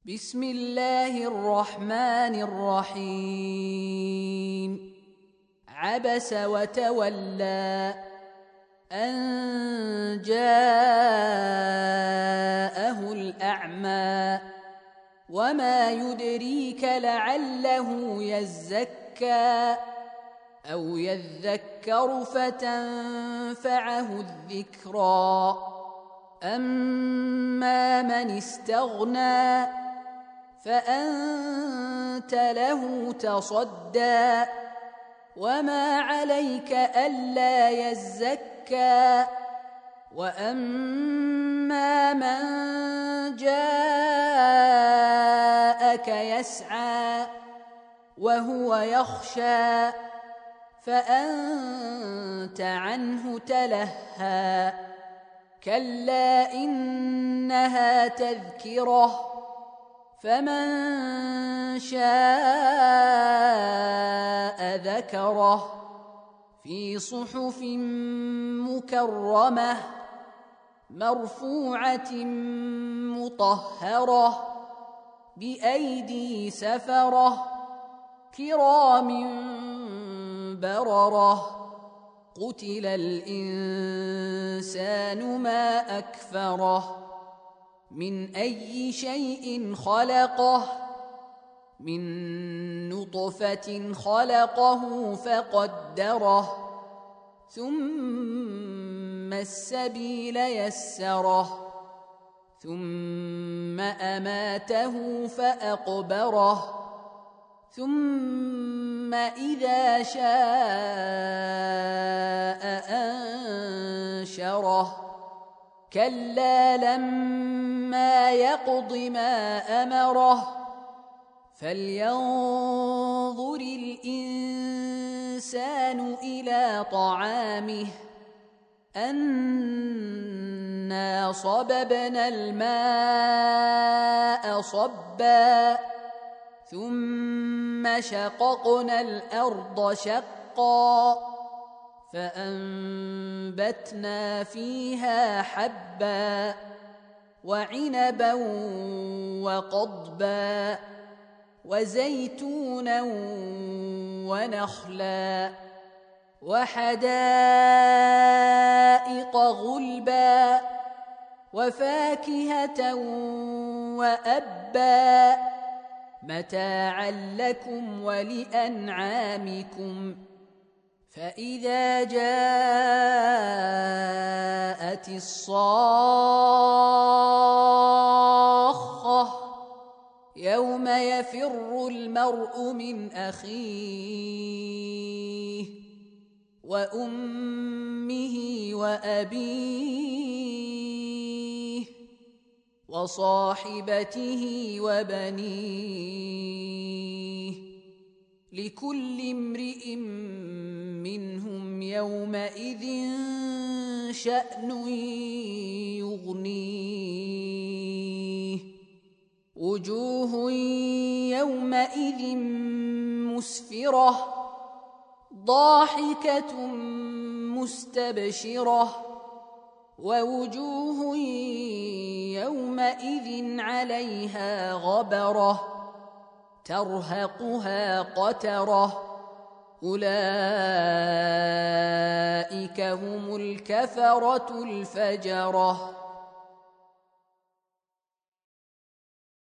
بسم الله الرحمن الرحيم. عبس وتولى أن جاءه الأعمى وما يدريك لعله يزكى أو يذكر فتنفعه الذكرى. أما من استغنى فأنت له تصدى وما عليك ألا يزكى. وأما من جاءك يسعى وهو يخشى فأنت عنه تلهى. كلا إنها تذكرة فمن شاء ذكره في صحف مكرمة مرفوعة مطهرة بأيدي سفرة كرام بررة. قتل الإنسان ما أكفره من أي شيء خلقه من نطفة خلقه فقدره ثم السبيل يسره ثم أماته فأقبره ثم إذا شاء أنشره. كلا لما يقض ما أمره فلينظر الإنسان إلى طعامه أنا صببنا الماء صبا ثم شققنا الأرض شقا فأنبتنا فيها حبا وعنبا وقضبا وزيتونا ونخلا وحدائق غلبا وفاكهة وأبا متاعا لكم ولأنعامكم. فإذا جاءت الصاخة يوم يفر المرء من أخيه وأمه وأبيه وصاحبته وبنيه لكل امرئ منهم يومئذ شأن يغنيه. وجوه يومئذ مسفرة ضاحكة مستبشرة ووجوه يومئذ عليها غبرة ترهقها قترة أولئك هم الكفرة الفجرة.